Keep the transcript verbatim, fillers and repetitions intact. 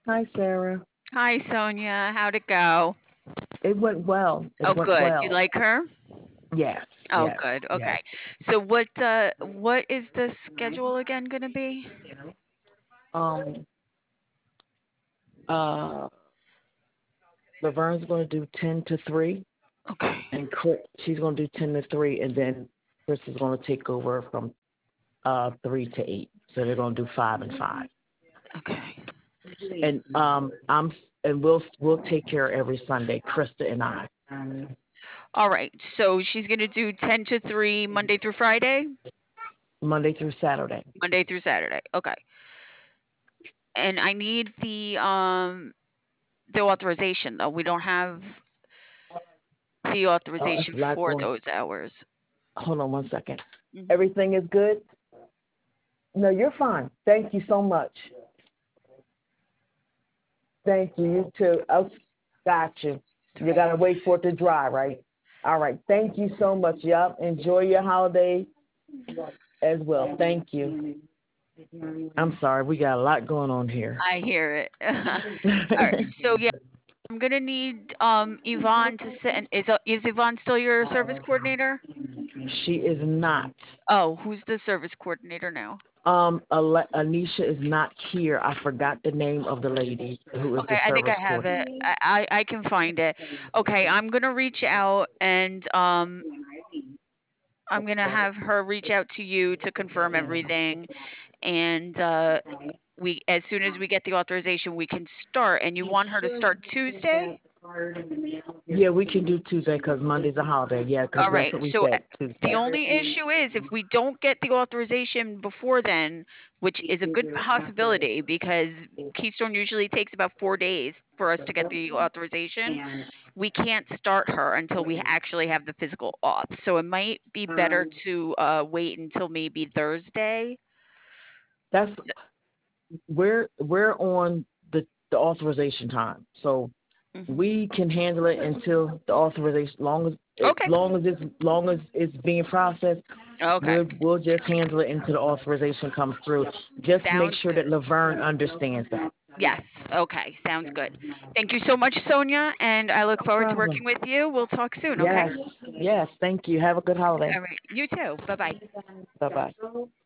Hi, Sarah. Hi, Sonia. How'd it go? It went well. It Oh, went good. You well. like her? Yes, Oh, yes, good. yes. Okay. So what uh what is the schedule again gonna be? Um, uh, Laverne's going to do ten to three, Okay. and Chris, she's going to do ten to three, and then Chris is going to take over from uh three to eight. So they're going to do five and five. Okay. And um, I'm and we'll we'll take care every Sunday, Krista and I, All right. So she's gonna do ten to three Monday through Friday? Monday through Saturday. Monday through Saturday. Okay. And I need the um the authorization though. We don't have the Oh, that's authorization a lot for going. those hours. Hold on one second. Mhm. Everything is good. No, you're fine. Thank you so much. Thank you. You too. Oh, got you. You Three. gotta wait for it to dry, right? All right. Thank you so much. Yup. Enjoy your holiday as well. Thank you. I'm sorry. We got a lot going on here. I hear it. All right. So yeah, I'm gonna need um Yvonne to send. Is uh, is Yvonne still your service coordinator? She is not. Oh, who's the service coordinator now? Um, Ale- Anisha is not here. I forgot the name of the lady who is the Okay, I think service I have it. coordinator. I I, I can find it. Okay, I'm gonna reach out and um I'm gonna have her reach out to you to confirm everything, and uh we as soon as we get the authorization, we can start. And you want her to start Tuesday? Yeah, we can do Tuesday because Monday's a holiday. Yeah, because All that's right. what we So uh, said, the Tuesday. only issue is if we don't get the authorization before then, which is a good possibility because Keystone usually takes about four days for us to get the authorization, we can't start her until we actually have the physical auth. So it might be better to uh, wait until maybe Thursday. That's S- we're we're on the the authorization time, so mhm. we can handle it until the authorization. Long as as Okay. long as it's long as it's being processed, Okay. we'll we'll just handle it until the authorization comes through. Just make Sounds sure that good. Laverne understands that. Yes. Okay. Sounds good. Thank you so much, Sonia, and I look No forward to problem. working with you. We'll talk soon, okay? Yes, yes. Thank you. Have a good holiday. All right. You too. Bye bye. Bye bye.